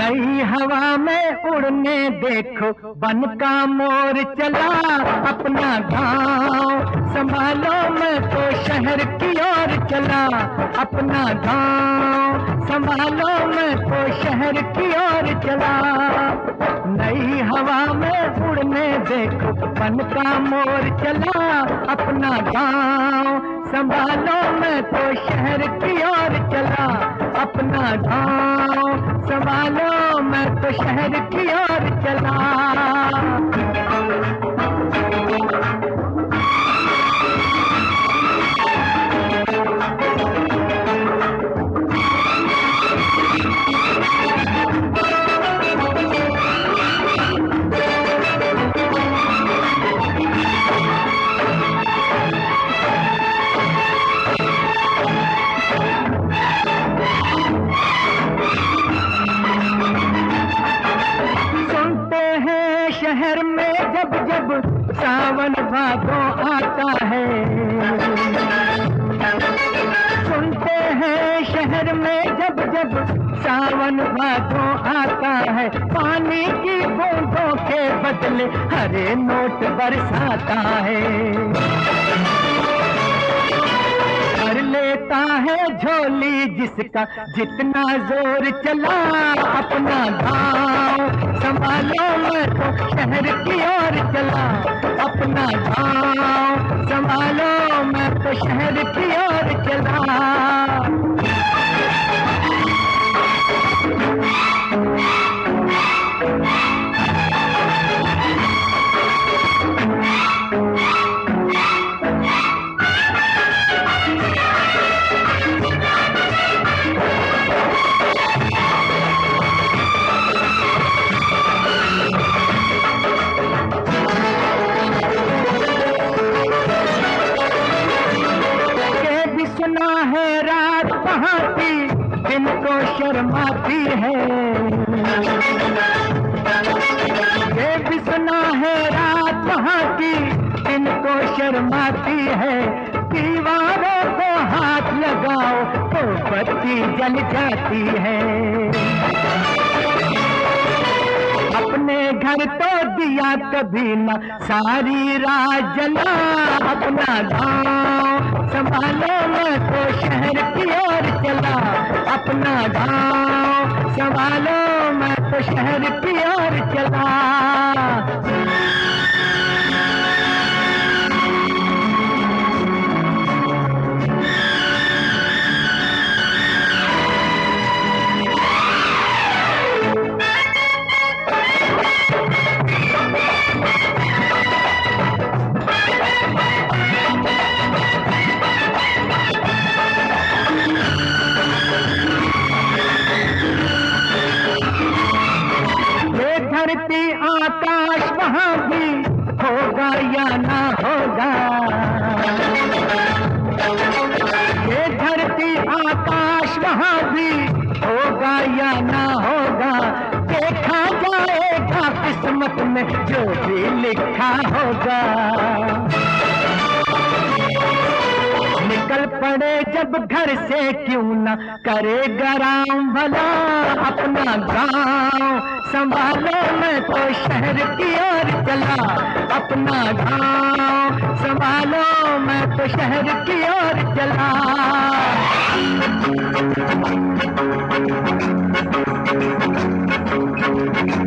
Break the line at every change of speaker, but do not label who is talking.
नई हवा में उड़ने देखो बन का मोर चला, अपना गांव संभालो मैं तो शहर की ओर चला, अपना गांव संभालो मैं तो शहर की ओर चला। नई हवा में उड़ने देखो बन का मोर चला, अपना गांव संभालो मैं तो शहर की ओर चला, अपना गांव संभालो मैं तो शहर की ओर चला। शहर में जब जब सावन भादो आता है, सुनते हैं शहर में जब जब सावन भादो आता है, पानी की बूंदों के बदले हरे नोट बरसाता है, भर लेता है झोली जिसका जितना जोर चला, अपना गांव संभालो मैं तो शहर की ओर चला, अपना गांव संभालो मैं तो शहर की ओर चला। सुना है रात वहाँ की दिन को शर्माती है, ये भी सुना है रात वहाँ की दिन को शर्माती है, दीवारों को हाथ लगाओ तो बत्ती जल जाती है, अपने घर तो दिया कभी न सारी रात जला, अपना गांव संभालो मैं तो शहर की ओर चला, अपना गांव संभालो मैं तो शहर की ओर चला। धरती आकाश वहाँ भी होगा या ना होगा, ये धरती आकाश वहाँ भी होगा या ना होगा, देखा जाएगा किस्मत में जो भी लिखा होगा। निकल पड़े जब घर से क्यों न करेगा राम भला, अपना गांव संभालो मैं तो शहर की ओर चला, अपना गांव संभालो मैं तो शहर की ओर चला।